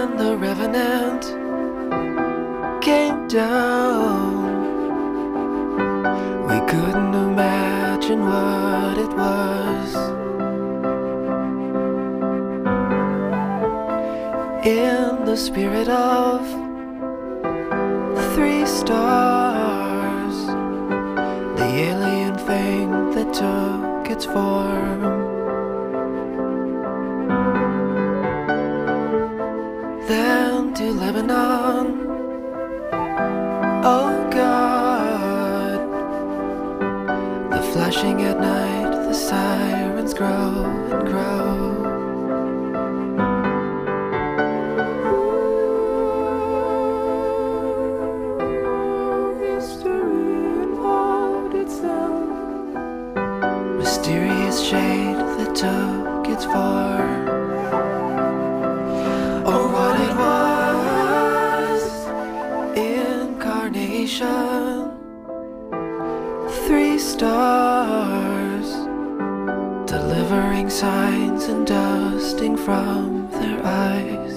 when the revenant came down, we couldn't imagine what it was. In the spirit of the 3 stars, the alien thing that took its form, then to Lebanon. Oh God, the flashing at night, the sirens grow and grow. History involved itself, mysterious shade that took its form. Or what it was, incarnation, 3 stars, delivering signs and dusting from their eyes.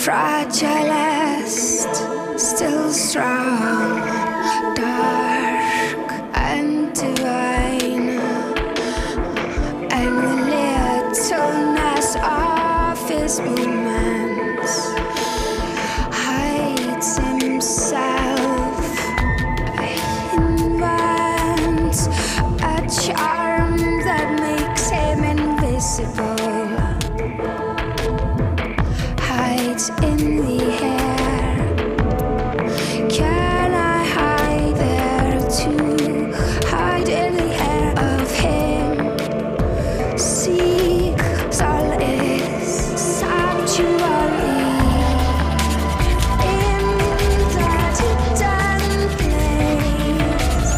fragilest, still strong, dark and divine, and the littleness of his movements hides himself, invents a charm that makes him invisible. In the air, can I hide there too? Hide in the air of him. Seek solace, sanctuary in that hidden place.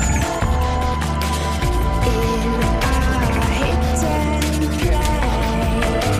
In our hidden place.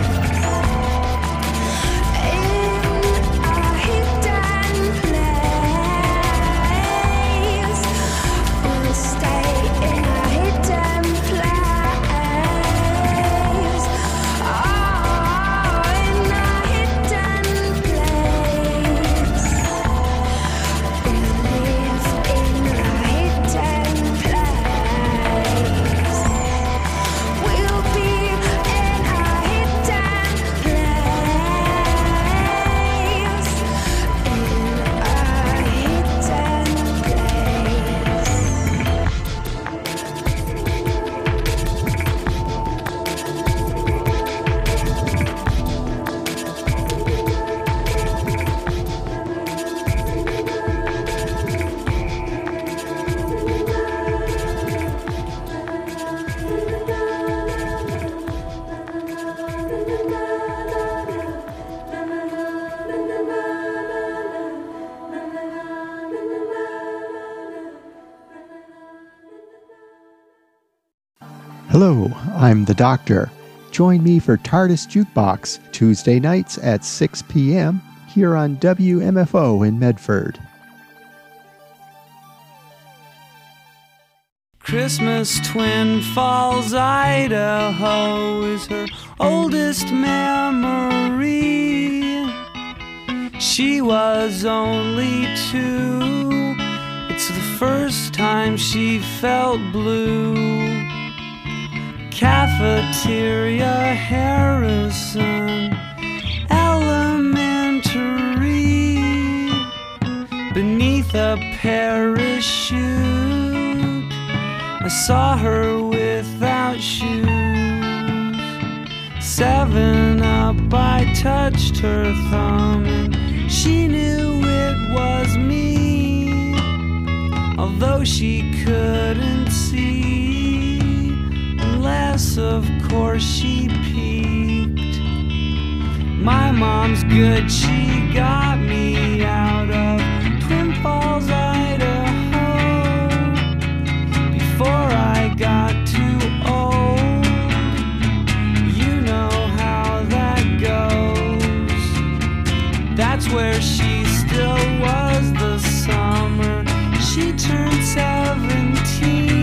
Hello, I'm the Doctor. Join me for TARDIS Jukebox, Tuesday nights at 6 p.m. here on WMFO in Medford. Christmas, Twin Falls, Idaho is her oldest memory. She was only 2. It's the first time she felt blue. Cafeteria, Harrison Elementary, beneath a parachute, I saw her without shoes. 7-Up, I touched her thumb, and she knew it was me, although she couldn't see. Unless, of course, she peeked. My mom's good, she got me out of Twin Falls, Idaho, before I got too old. You know how that goes. That's where she still was the summer she turned 17.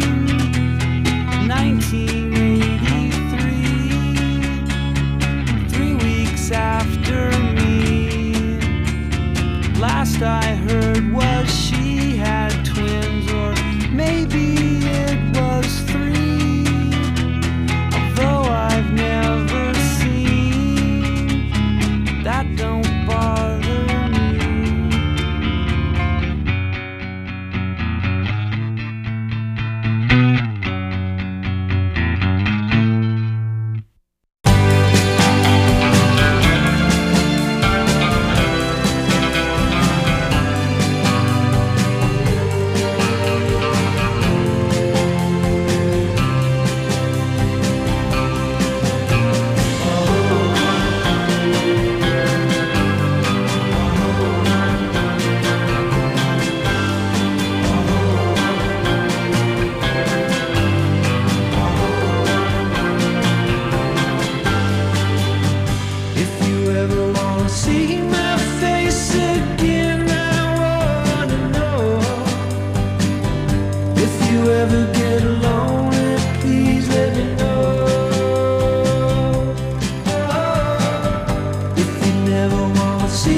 1983, 3 weeks after me. Last I heard was she had twins, or maybe it was 3, although I've never seen. That don't bother me. See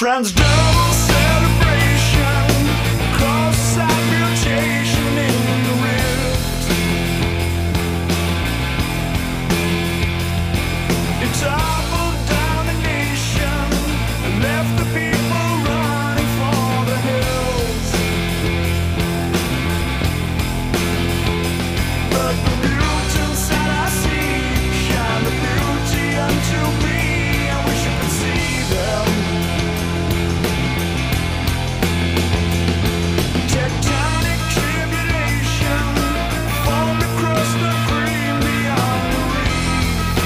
Transdermal celebration, cross-site mutation in the rift. It toppled down the nation and left the people running for the hills. But the mutants that I see shine the beauty unto me. I wish you could see them. Tectonic tribulation formed across the green beyond the reef.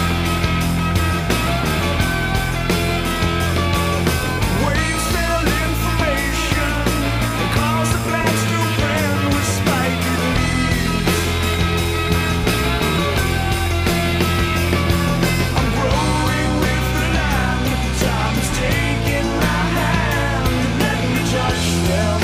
Waves fell information and caused the plants to bend with spiky leaves. I'm growing with the land. Time is taking my hand and let me touch them.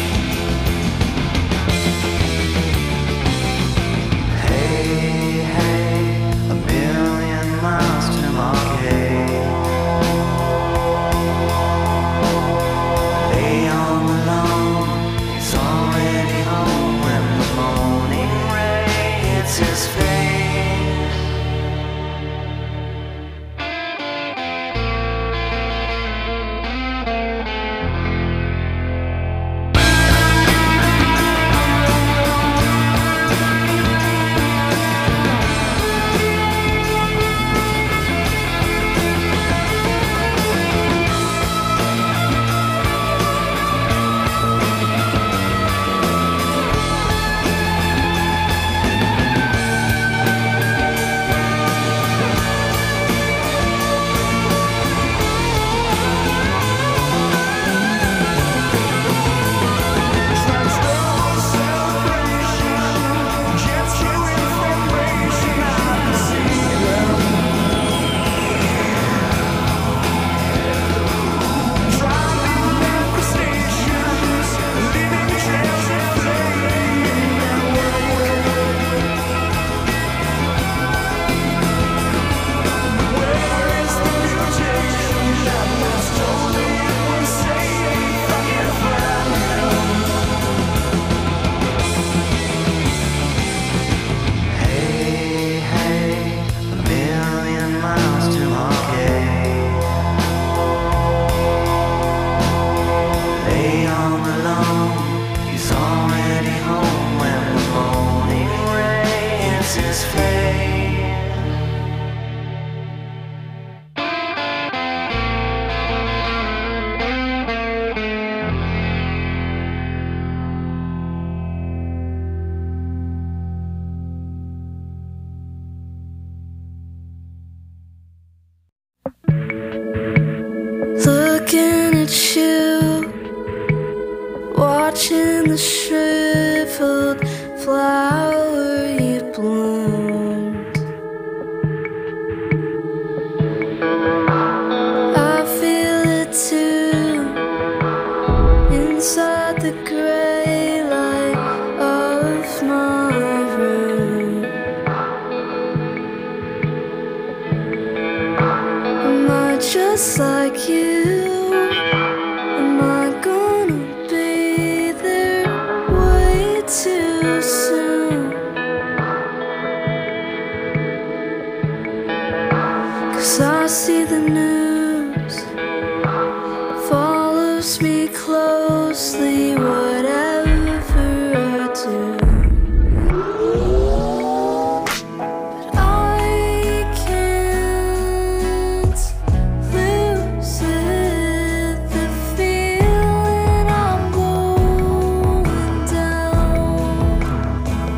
Hey, hey, a million miles to Margate. Lay on the lawn, he's already home when the morning ray hits his face. Transdermal celebration, jets chewing formation, I can see them. Driving manifestations, leaving trails of flame in their wake. Where is the mutation that once told me it was safe? I can't find them. Hey, hey, a million miles to Margate. Lay on the lawn, he's already home when the morning ray hits his face. Looking at you, watching the shriveled flower you bloomed. I feel it too, inside the gray light of my room. Am I just like you? Am I gonna be there way too soon? 'Cause I see the news follows me closely, whatever I do. But I can't lose it, the feeling I'm going down.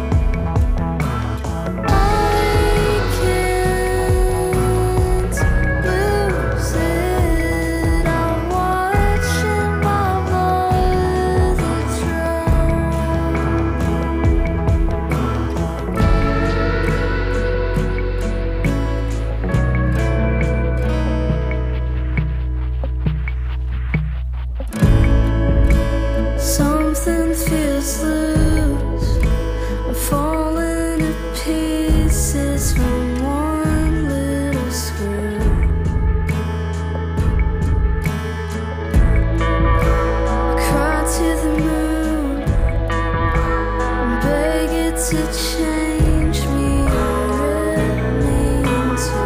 to change me or remain to.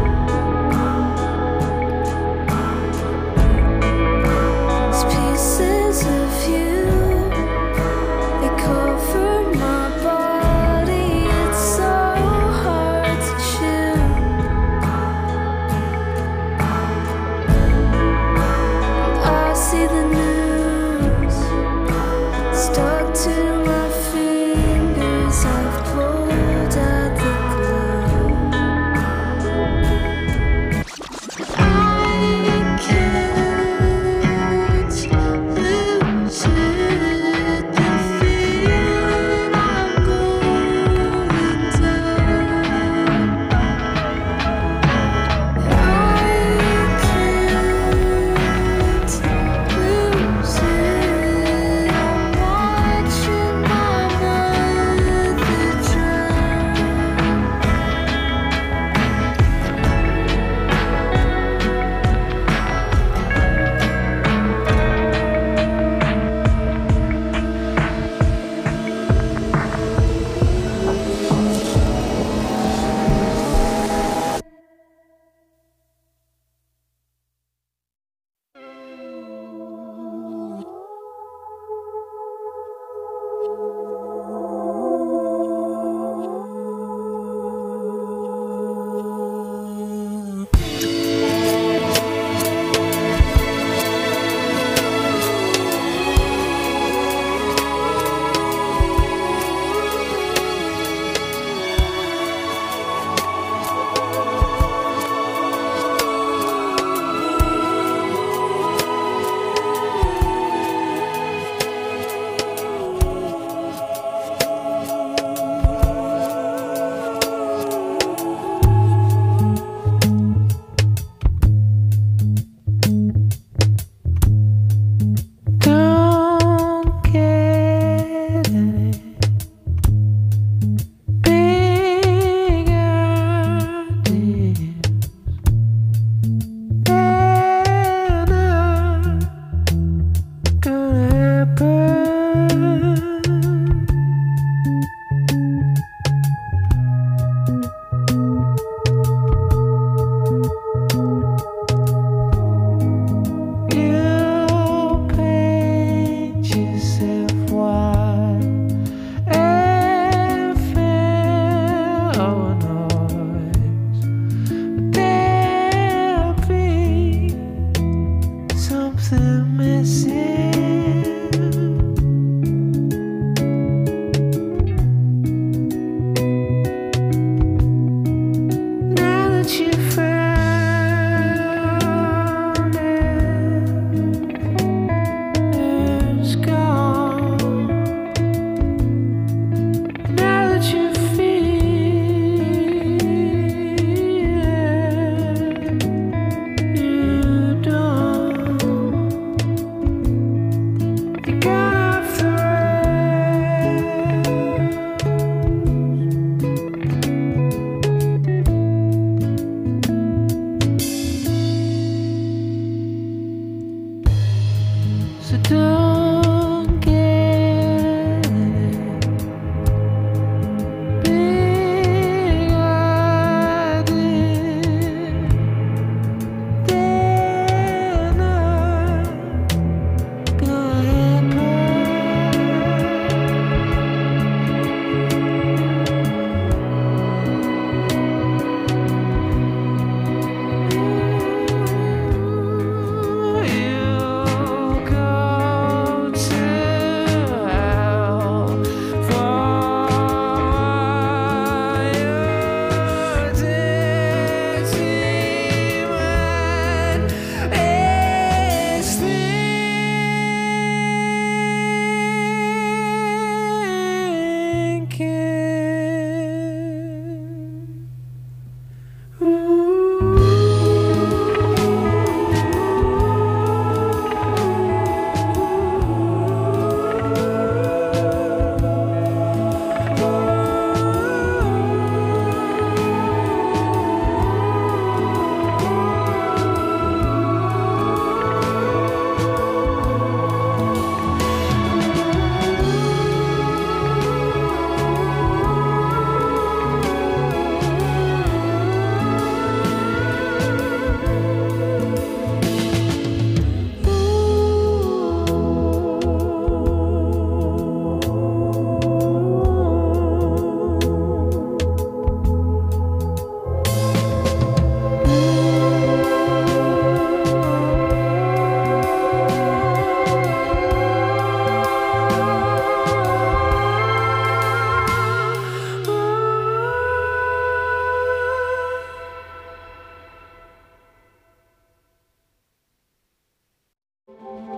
These pieces of you, they cover my body. It's so hard to chew. I see the news stuck to my fingers. I've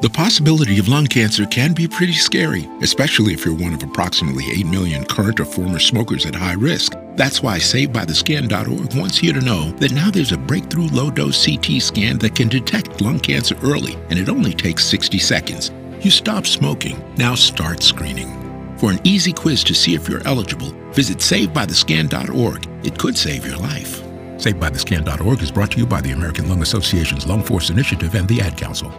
The possibility of lung cancer can be pretty scary, especially if you're one of approximately 8 million current or former smokers at high risk. That's why SaveByTheScan.org wants you to know that now there's a breakthrough low-dose CT scan that can detect lung cancer early, and it only takes 60 seconds. You stop smoking, now start screening. For an easy quiz to see if you're eligible, visit SaveByTheScan.org. It could save your life. SaveByTheScan.org is brought to you by the American Lung Association's Lung Force Initiative and the Ad Council.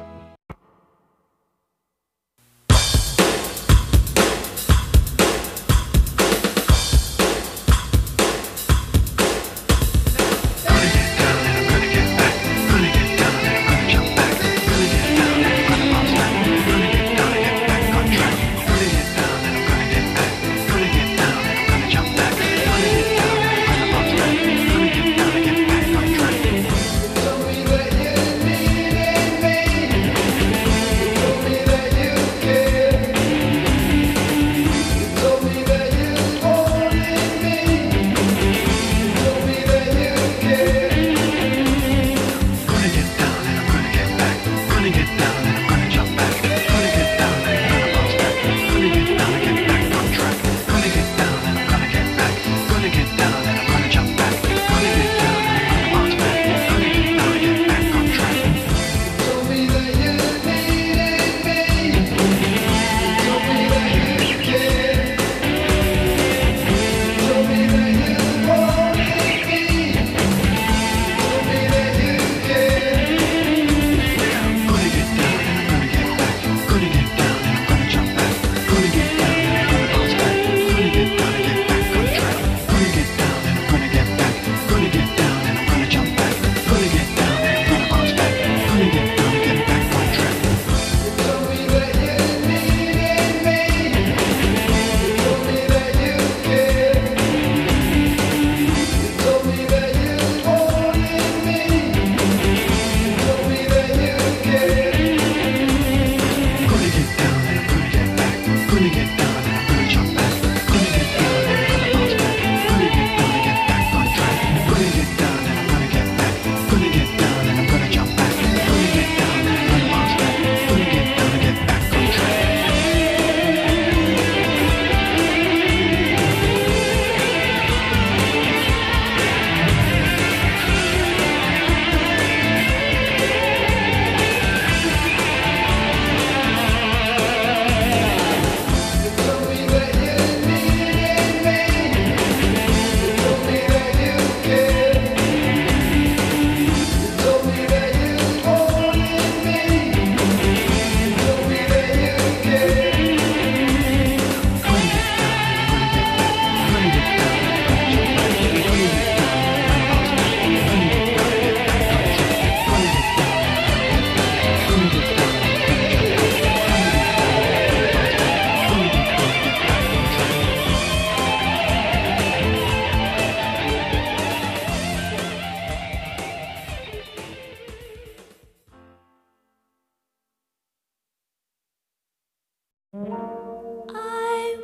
I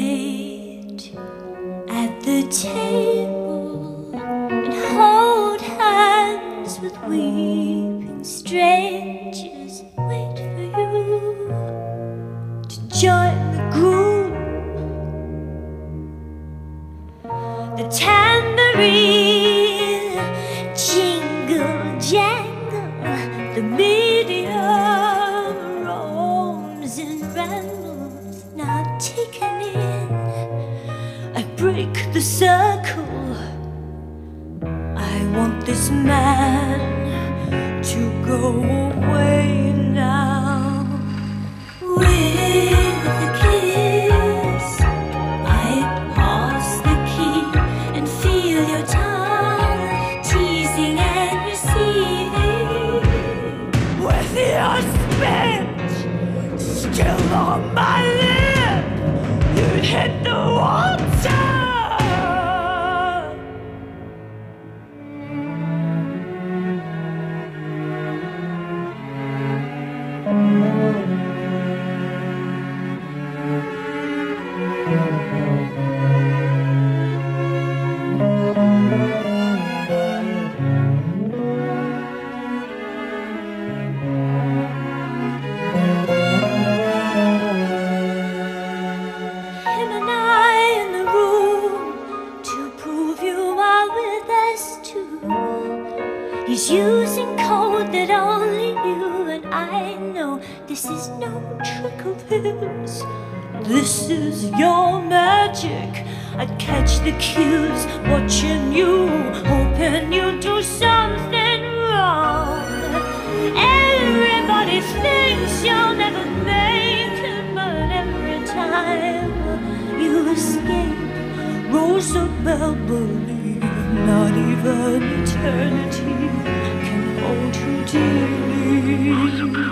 wait at the table and hold hands with weeping strangers. Wait for you to join the group. The tambourine jingle jangle, the medium roams and rambles, not taken in. I break the circle. I want this man to go away now. With a kiss, I pass the key and feel your tongue teasing and receiving. With your spit still on my lip, you'd hit the water. is using code that only you and I know. This is no trick of his. This is your magic. I'd catch the cues, watching you, hoping you do something wrong. Everybody thinks you'll never make it, but every time you escape, Rosabelle, believe not even eternity can hold you dearly.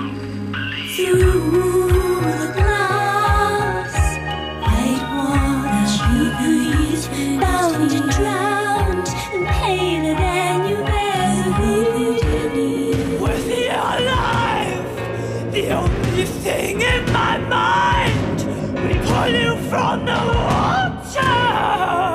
Through the glass, white water, breathe, bound and drowned, and paler than you ever be. Worth your life, the only thing in my mind. We pull you from the water.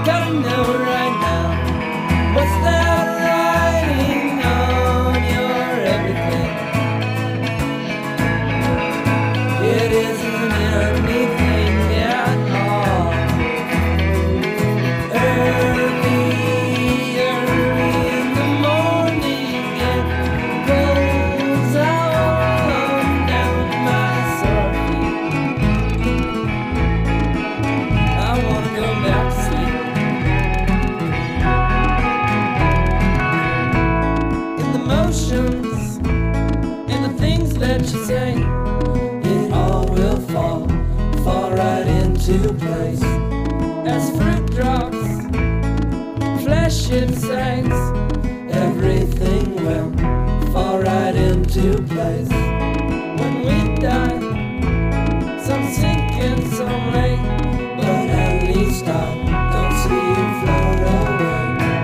What's that writing on your you say, it all will fall right into place. As fruit drops, flesh insides, everything will fall right into place. When we die, some sinking, some late, but at least I don't see you float away.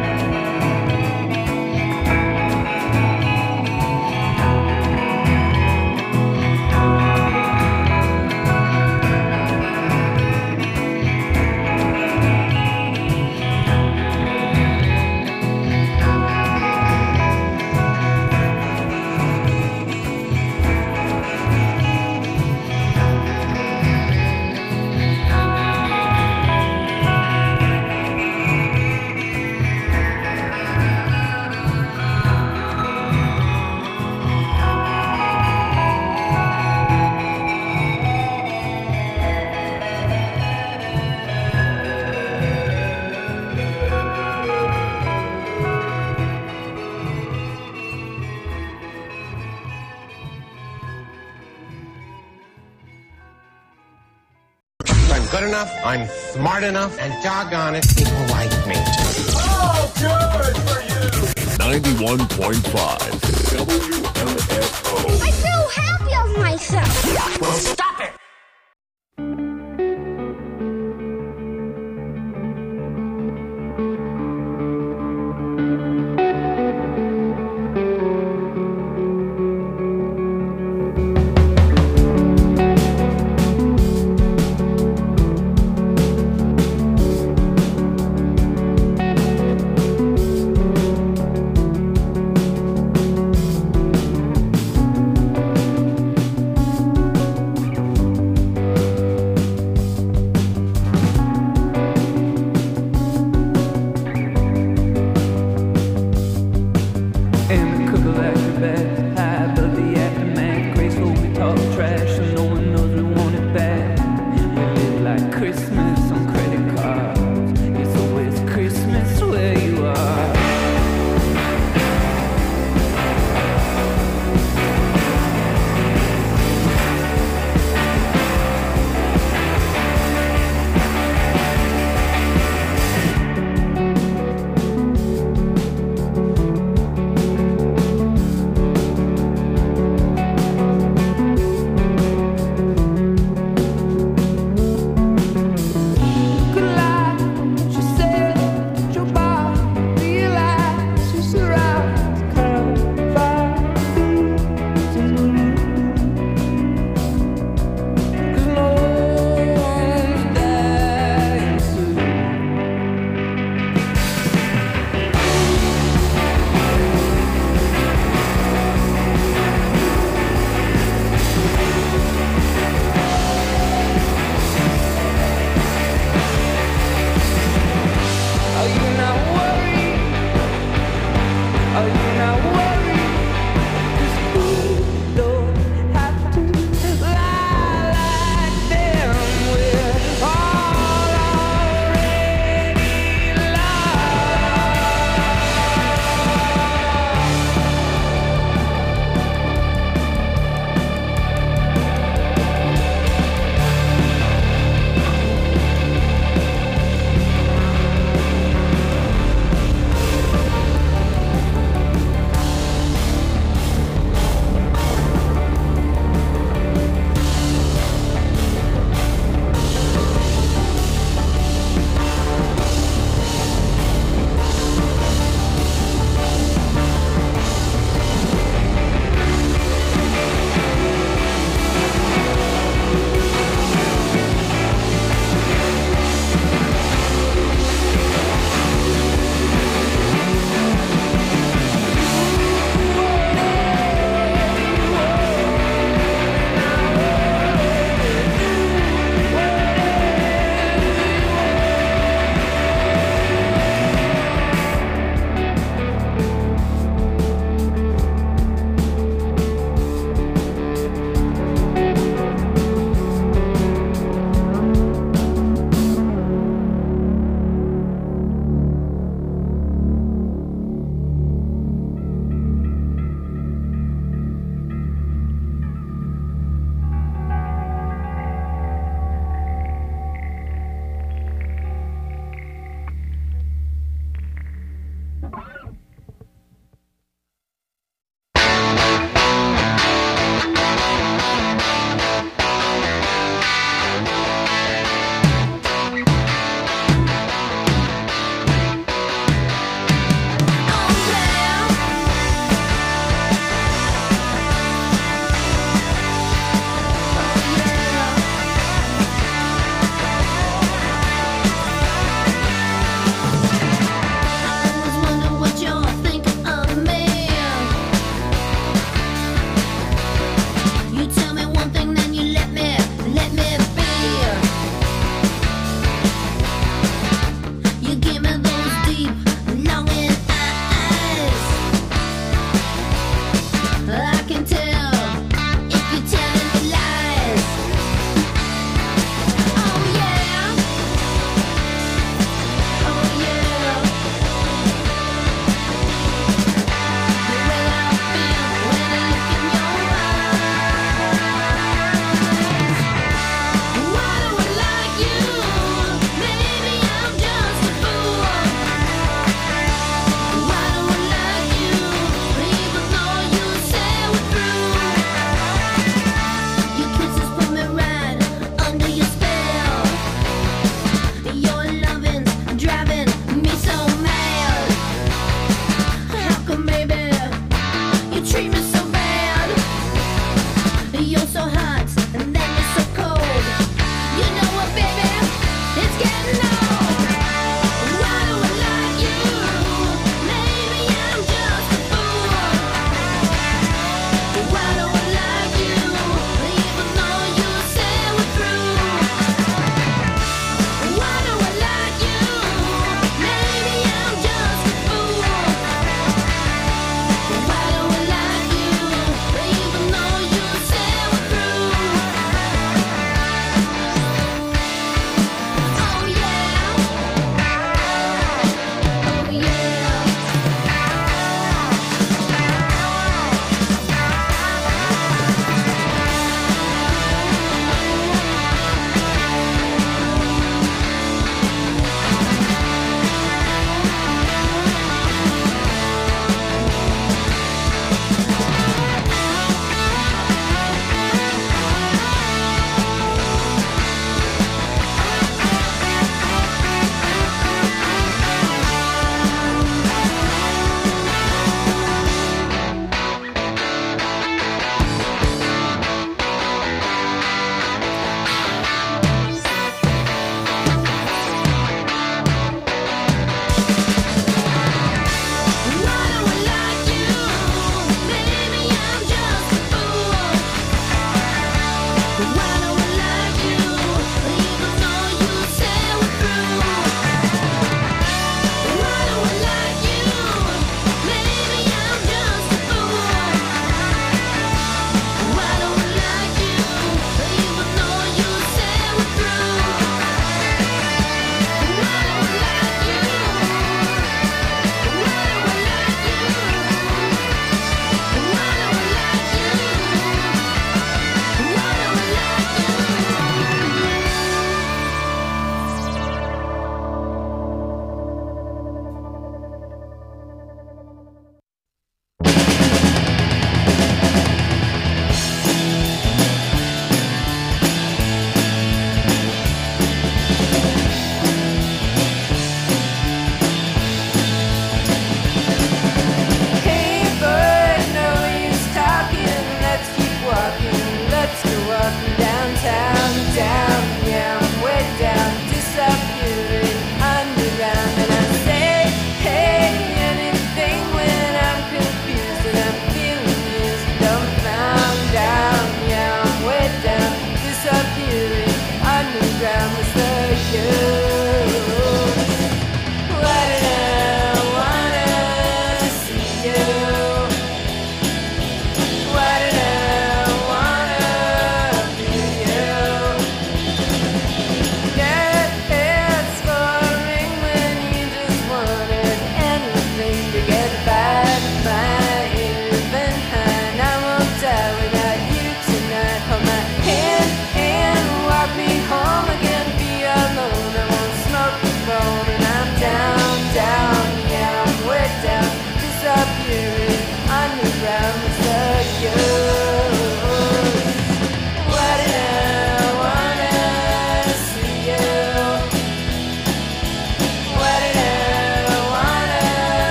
Good enough, I'm smart enough, and doggone it, people like me. Oh, good for you! 91.5 WMFO. I feel happy of myself. Well, stop it!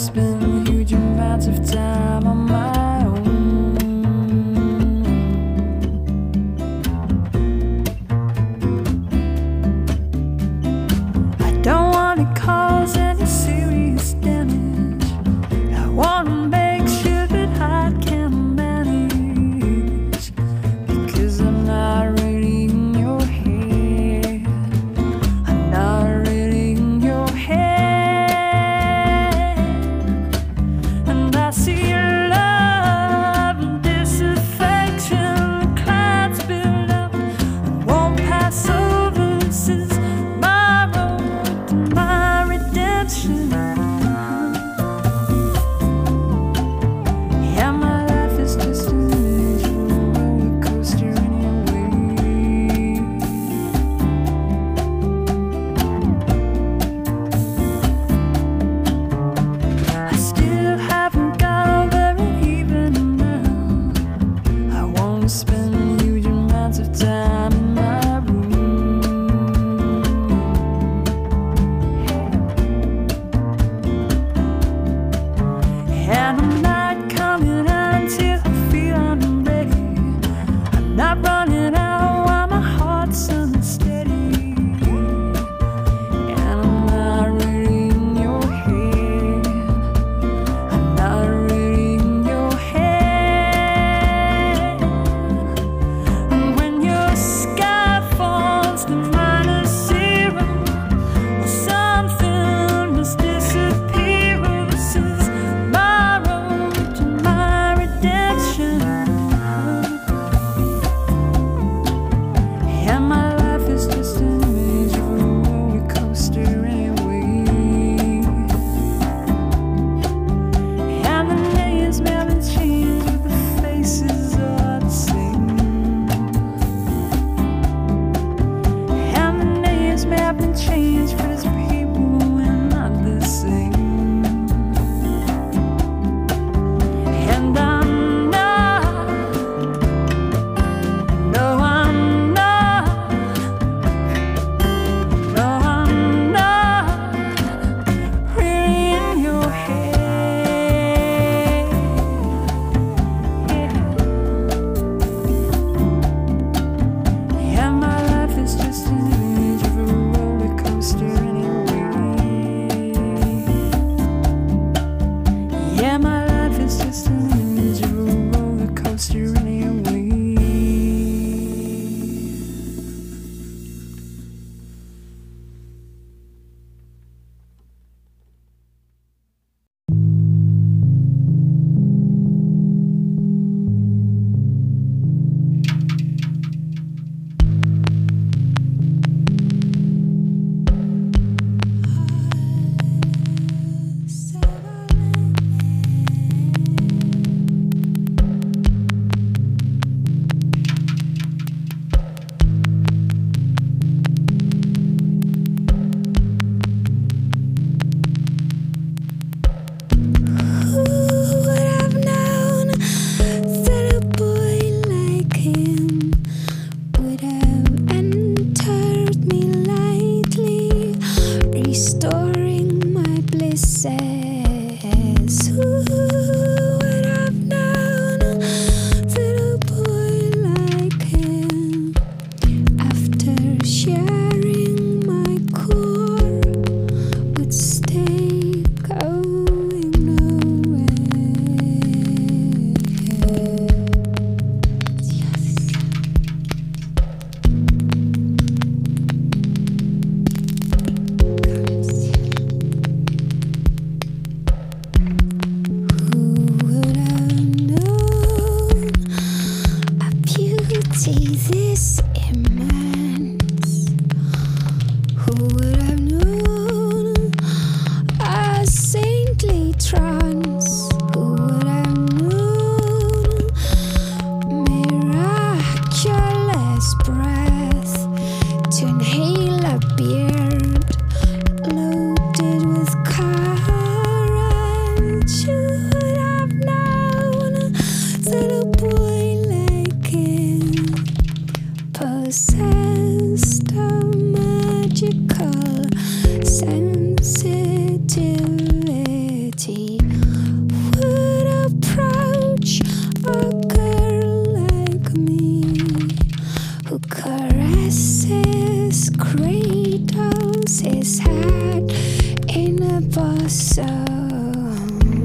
spend huge amounts of time on my own. I don't want to cause any serious damage. I want to make sure that I can manage, because I'm not really in your head. I'm not really in your head. And I see your love and disaffection. The clouds build up and won't pass over. This is my road to my redemption. Yeah, my life is just an usual roller coaster anyway. I still haven't got very even now. I want to spend huge amounts of time in my room. And I'm not coming out until I feel I'm ready. I'm not running out while my heart's unsteady. And I'm not really in your head. I'm not really in your head. And when your sky falls to -0, or something must disappear. This is my road to my redemption. And my life is just an image of a roller coaster anyway. And the names may have been changed, but the faces are the same. And the names may have been changed, but as people we're not the same. And I'm not, no I'm not, no I'm not really in your head. Yeah, my life is just an image of a roller coaster anyway. Yeah, my life is just an image of a roller coaster anyway. Who would have known that a boy like him would have entered me lightly, restoring my blisses? Who